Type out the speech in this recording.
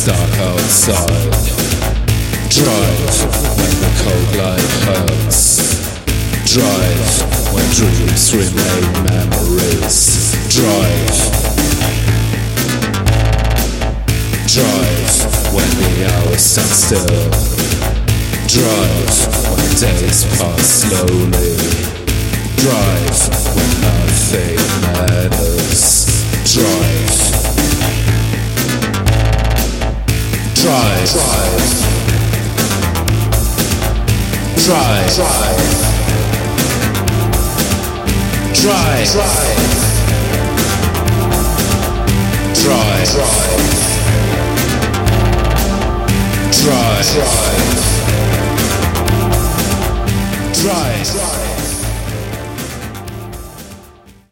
dark outside. Drive when the cold light hurts. Drive when dreams remain memories. Drive. Drive when the hours stand still. Drive when days pass slowly. Drive when nothing matters. Drive. Drive. Drive. Drive. Drive. Drive. Drive.